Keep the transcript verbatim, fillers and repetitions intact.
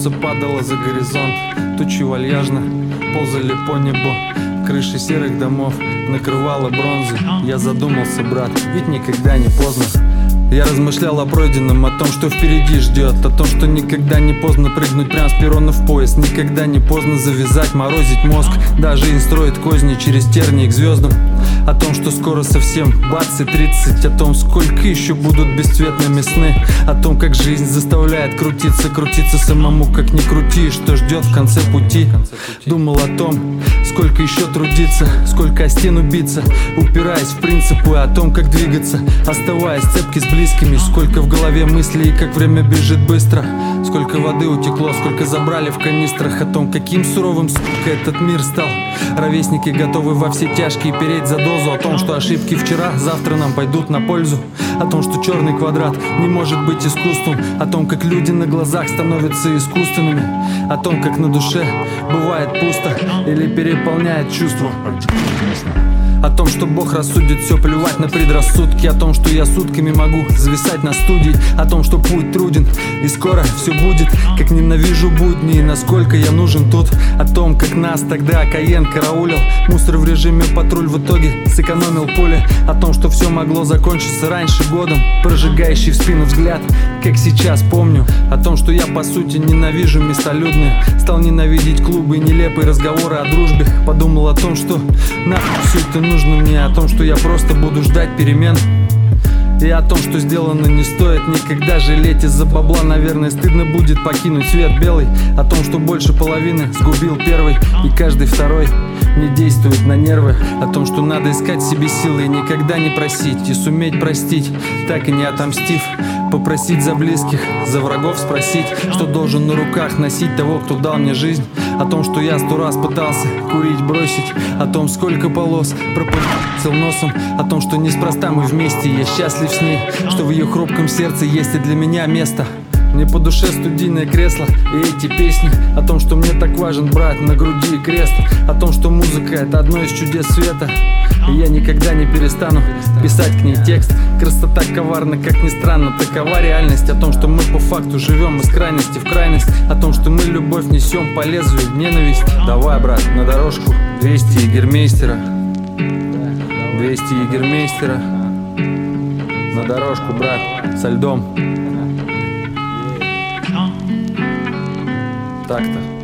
Солнце падало за горизонт, тучи вальяжно ползали по небу. Крыши серых домов накрывало бронзой. Я задумался, брат, ведь никогда не поздно. Я размышлял о пройденном, о том, что впереди ждет, о том, что никогда не поздно прыгнуть прям с перрона в поезд. Никогда не поздно завязать, морозить мозг. Да, жизнь строит козни через тернии к звездам. О том, что скоро совсем бац и тридцать. О том, сколько еще будут бесцветными сны. О том, как жизнь заставляет крутиться, крутиться самому, как ни крути, и что ждет в конце пути. Думал о том, сколько еще трудиться, сколько о стену биться, упираясь в принципы, о том, как двигаться, оставаясь цепки с близкими. Сколько в голове мыслей, и как время бежит быстро. Сколько воды утекло, сколько забрали в канистрах. О том, каким суровым, сука, этот мир стал. Ровесники готовы во все тяжкие переть за дозу. О том, что ошибки вчера завтра нам пойдут на пользу. О том, что черный квадрат не может быть искусством. О том, как люди на глазах становятся искусственными. О том, как на душе бывает пусто или переполняет чувство. О том, что Бог рассудит все, плевать на предрассудки. О том, что я сутками могу зависать на студии. О том, что путь труден и скоро все будет. Как ненавижу будни и насколько я нужен тут. О том, как нас тогда Каен караулил. Мусор в режиме патруль в итоге сэкономил пули. О том, что все могло закончиться раньше годом, прожигающий в спину взгляд, как сейчас помню. О том, что я по сути ненавижу места людные. Стал ненавидеть клубы и нелепые разговоры о дружбе. Подумал о том, что нахуй все это нужно мне. О том, что я просто буду ждать перемен. И о том, что сделано не стоит никогда жалеть. Из-за бабла, наверное, стыдно будет покинуть свет белый. О том, что больше половины сгубил первый, и каждый второй не действует на нервы. О том, что надо искать в себе силы и никогда не просить, и суметь простить, так и не отомстив. Попросить за близких, за врагов спросить, что должен на руках носить того, кто дал мне жизнь. О том, что я сто раз пытался курить, бросить. О том, сколько полос пропустил носом. О том, что неспроста мы вместе, я счастлив с ней, что в ее хрупком сердце есть и для меня место. Мне по душе студийное кресло и эти песни. О том, что мне так важен брат на груди крест. О том, что музыка — это одно из чудес света, и я никогда не перестану писать к ней текст. Красота коварна, как ни странно, такова реальность. О том, что мы по факту живем из крайности в крайность. О том, что мы любовь несем по лезвию ненависть. Давай, брат, на дорожку двести егермейстера. двести егермейстера. На дорожку, брат, со льдом. Так-то.